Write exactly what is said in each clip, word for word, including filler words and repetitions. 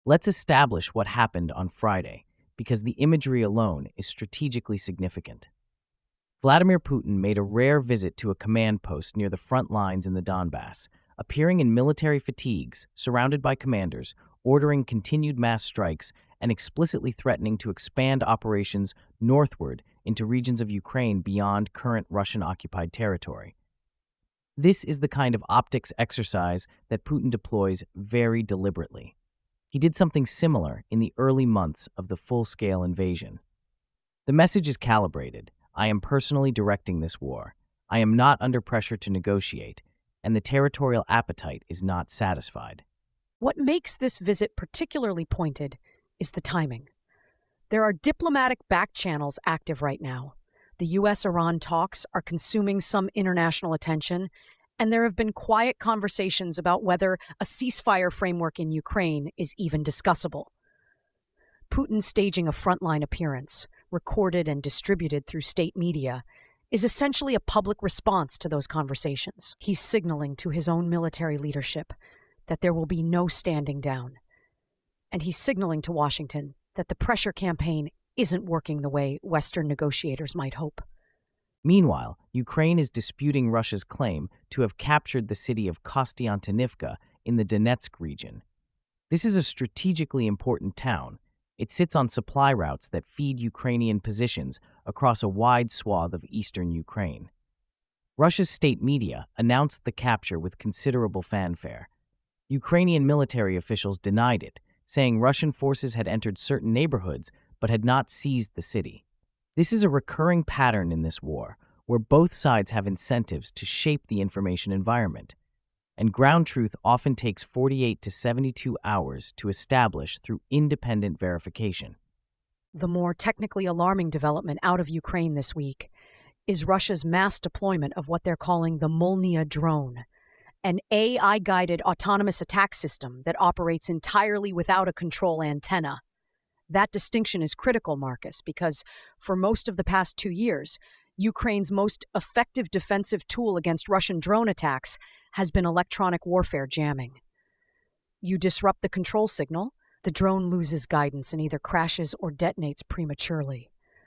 Let's establish what happened on Friday, because the imagery alone is strategically significant. Vladimir Putin made a rare visit to a command post near the front lines in the Donbass, appearing in military fatigues, surrounded by commanders, ordering continued mass strikes, and explicitly threatening to expand operations northward into regions of Ukraine beyond current Russian-occupied territory. This is the kind of optics exercise that Putin deploys very deliberately. He did something similar in the early months of the full-scale invasion. The message is calibrated. I am personally directing this war. I am not under pressure to negotiate, and the territorial appetite is not satisfied. What makes this visit particularly pointed is the timing. There are diplomatic back channels active right now. The U S Iran talks are consuming some international attention, and there have been quiet conversations about whether a ceasefire framework in Ukraine is even discussable. Putin staging a frontline appearance, recorded and distributed through state media, is essentially a public response to those conversations. He's signaling to his own military leadership that there will be no standing down. And he's signaling to Washington that the pressure campaign isn't working the way Western negotiators might hope. Meanwhile, Ukraine is disputing Russia's claim to have captured the city of Kostiantynivka in the Donetsk region. This is a strategically important town. It sits on supply routes that feed Ukrainian positions across a wide swath of eastern Ukraine. Russia's state media announced the capture with considerable fanfare. Ukrainian military officials denied it, saying Russian forces had entered certain neighborhoods but had not seized the city. This is a recurring pattern in this war, where both sides have incentives to shape the information environment, and ground truth often takes forty-eight to seventy-two hours to establish through independent verification. The more technically alarming development out of Ukraine this week is Russia's mass deployment of what they're calling the Molniya drone, an A I-guided autonomous attack system that operates entirely without a control antenna. That distinction is critical, Marcus, because for most of the past two years, Ukraine's most effective defensive tool against Russian drone attacks has been electronic warfare jamming. You disrupt the control signal, the drone loses guidance and either crashes or detonates prematurely.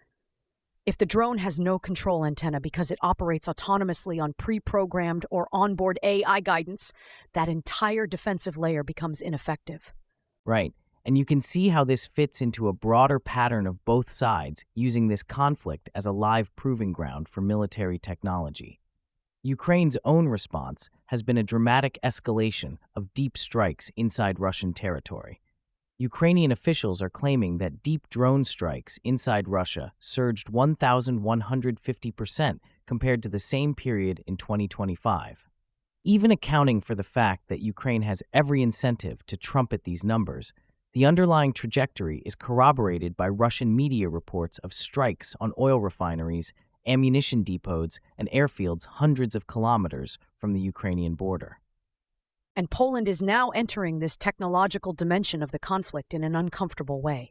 If the drone has no control antenna because it operates autonomously on pre-programmed or onboard A I guidance, that entire defensive layer becomes ineffective. Right. And you can see how this fits into a broader pattern of both sides using this conflict as a live proving ground for military technology. Ukraine's own response has been a dramatic escalation of deep strikes inside Russian territory. Ukrainian officials are claiming that deep drone strikes inside Russia surged one thousand one hundred fifty percent compared to the same period in twenty twenty-five. Even accounting for the fact that Ukraine has every incentive to trumpet these numbers, the underlying trajectory is corroborated by Russian media reports of strikes on oil refineries, ammunition depots, and airfields hundreds of kilometers from the Ukrainian border. And Poland is now entering this technological dimension of the conflict in an uncomfortable way.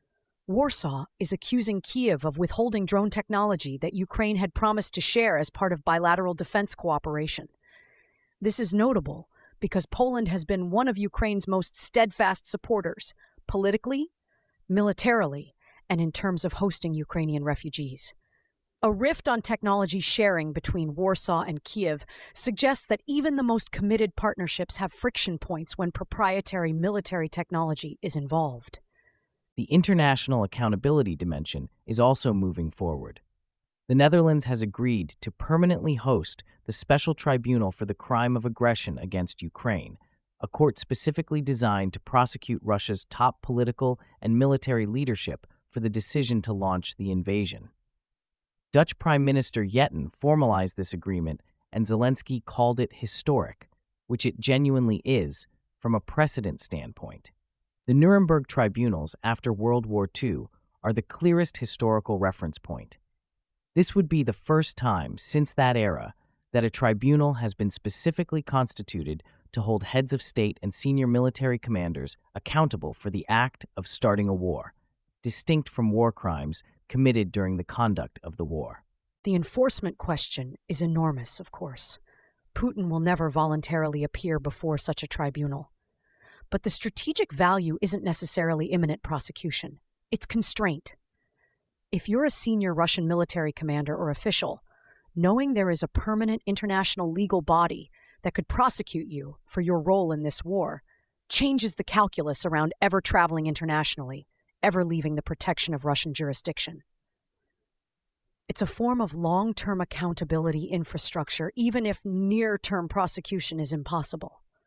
Warsaw is accusing Kyiv of withholding drone technology that Ukraine had promised to share as part of bilateral defense cooperation. This is notable because Poland has been one of Ukraine's most steadfast supporters, politically, militarily, and in terms of hosting Ukrainian refugees. A rift on technology sharing between Warsaw and Kyiv suggests that even the most committed partnerships have friction points when proprietary military technology is involved. The international accountability dimension is also moving forward. The Netherlands has agreed to permanently host the Special Tribunal for the Crime of Aggression against Ukraine, a court specifically designed to prosecute Russia's top political and military leadership for the decision to launch the invasion. Dutch Prime Minister Yetten formalized this agreement, and Zelensky called it historic, which it genuinely is from a precedent standpoint. The Nuremberg tribunals after World War Two are the clearest historical reference point. This would be the first time since that era that a tribunal has been specifically constituted to hold heads of state and senior military commanders accountable for the act of starting a war, distinct from war crimes committed during the conduct of the war. The enforcement question is enormous, of course. Putin will never voluntarily appear before such a tribunal. But the strategic value isn't necessarily imminent prosecution. It's constraint. If you're a senior Russian military commander or official, knowing there is a permanent international legal body that could prosecute you for your role in this war changes the calculus around ever traveling internationally, ever leaving the protection of Russian jurisdiction. It's a form of long-term accountability infrastructure, even if near-term prosecution is impossible.